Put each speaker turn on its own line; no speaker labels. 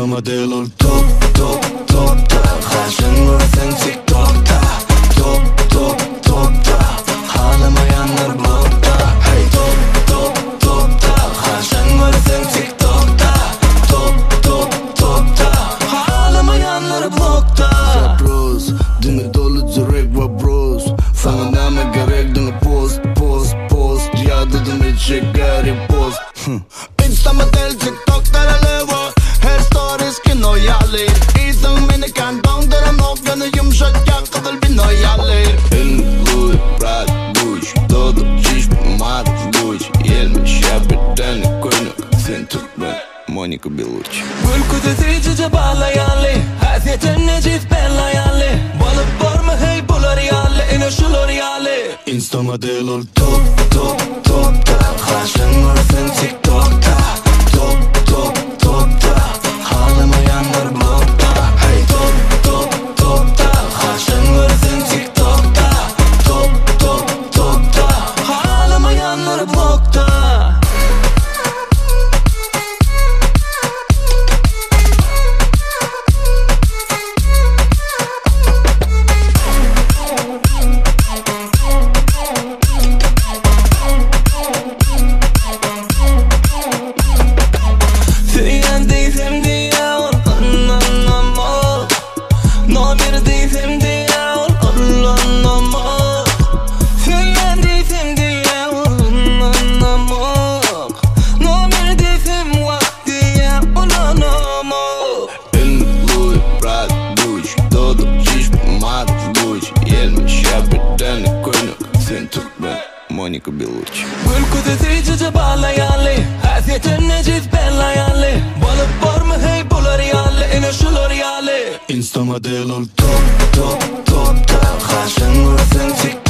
Insta model ol top top topta. Hashen vurasın TikTok'ta. Top top topta. Ağlamayanlar blokta. Hey top top topta. Hashen vurasın TikTok'ta. Top top topta. Ağlamayanlar blokta. Bros, dünü dolu direkt var bros. Sana neme gerek dünü post post post. Yağdıdım hiç garip post. Insta model TikTok'ta relevo. Her stories ki noyali. İzin beni kandondura noktanı yumuşatacak kadar bir noyali. El Louis Prada Gucci. Todo şiş mat Gucci. Gelmiş ya bir tane koyunu. Sen tut ben Monica Bellucci.
Gül kudetici bağlayali. Haziyetin necif bellayali. Balık var mı hey bu L'Oreal'i. İne şu L'Oreal'i.
Insta model ol top top topta. Hashen vurasın TikTok'ta. Top top topta. Ağlamayanlar blokta. Hey top top topta. Hashen vurasın TikTok'ta. Top top topta.
Ağlamayanlar blokta.
Monica Bellucci.
Gül kudetici bağlayali. Haziyetin necif bellayali. Balık var mı hey bu L'Oreal'i. İne şu L'Oreal'i.
Insta model ol top top topta. Hashen vurasın TikTok'ta.